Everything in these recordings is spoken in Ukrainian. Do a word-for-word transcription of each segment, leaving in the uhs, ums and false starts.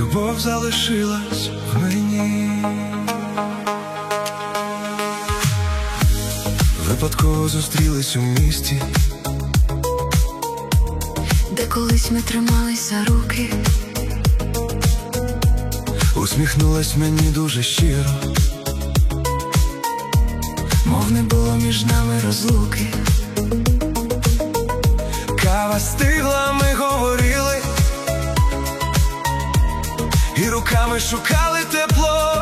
любов залишилась в мені. Випадково зустрілись у місті, де колись ми тримались за руки. Усміхнулась мені дуже щиро, мов не було між нами розлуки. Кава стигла, ми говорили, і руками шукали тепло.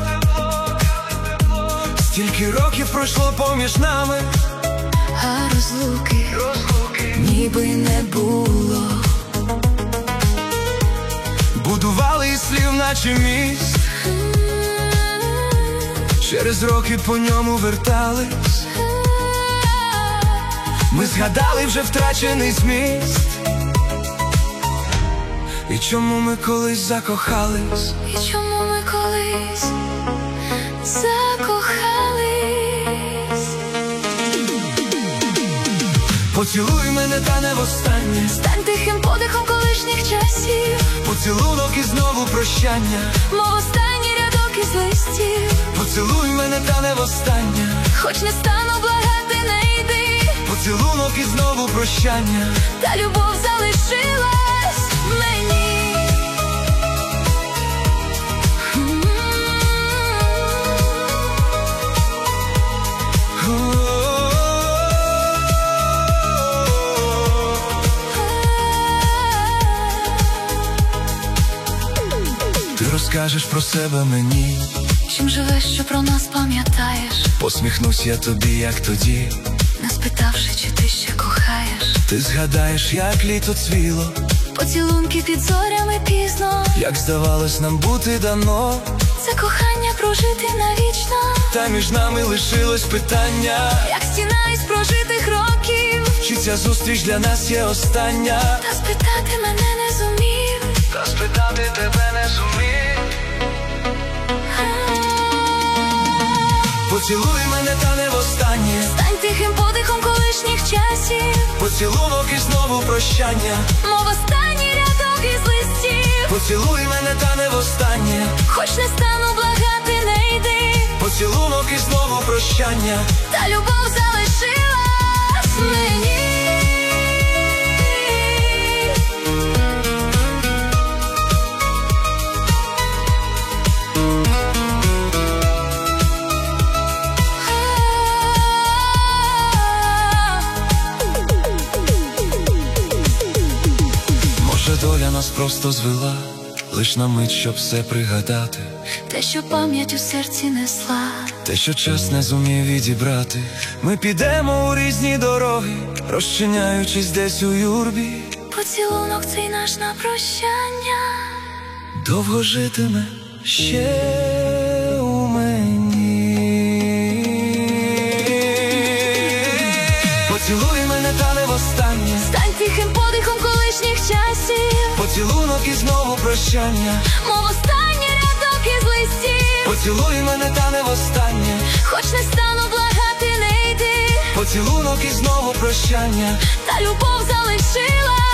Стільки років пройшло поміж нами, А розлуки, розлуки ніби не було. будували із слів, наче міст. Через роки по ньому вертались, ми згадали вже втрачений зміст. І чому ми колись закохались, І чому ми колись закохались? поцілуй мене, та не востаннє. Стань тихим подихом колишніх часів, Поцілунок і знову прощання. мов останній рядок із листів. Поцілуй мене, та не востаннє. Хоч не стану благати, не йди. Поцілунок і знову прощання. Та любов залишилась в мені. Ти розкажеш про себе мені, Чим живеш, що про нас пам'ятаєш, посміхнусь я тобі, як тоді. не спитавши, чи ти ще кохаєш. Ти згадаєш, як літо цвіло, Поцілунки під зорями пізно. як здавалось нам бути дано. Це кохання прожити навічно, Та між нами лишилось питання, як стіна із прожитих років. чи ця зустріч для нас є остання. Та спитати мене не зумів. Та спитати тебе не зумів. Поцілуй мене, та не востаннє. Стань тихим подихом колишніх часів, Поцілунок і знову прощання. мов останній рядок із листів. Поцілуй мене, та не востаннє. Хоч не стану благати, не йди. Поцілунок і знову прощання. Та любов залишилась в мені. Може, доля нас просто звела, лиш на мить, щоб все пригадати. Те, що пам'ять у серці несла, Те, що час не зумів відібрати. Ми підемо у різні дороги, розчиняючись десь у юрбі. поцілунок цей наш на прощання. Довго житиме ще у мені. Поцілуй мене, та не востаннє. Стань тихим подихом колишніх часів, Поцілунок і знову прощання. мов останній рядок із листів. Поцілуй мене, та не востаннє. Хоч не стану благати, не йди. Поцілунок і знову прощання. Та любов залишилась